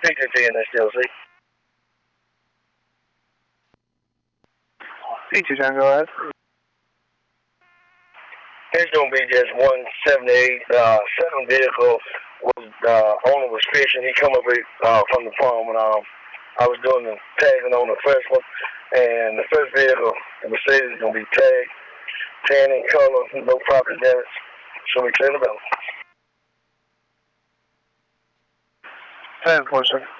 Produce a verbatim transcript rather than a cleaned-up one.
P J T and S D L C. P J John, go ahead. It's going to be just one seventy-eight, uh, second vehicle. Was, uh, owner was fishing. He come up with, uh, from the farm, and um, I was doing the tagging on the first one. And the first vehicle, the Mercedes, is going to be tagged, tan in color, no property damage. So we clear the bill. ten four, sir.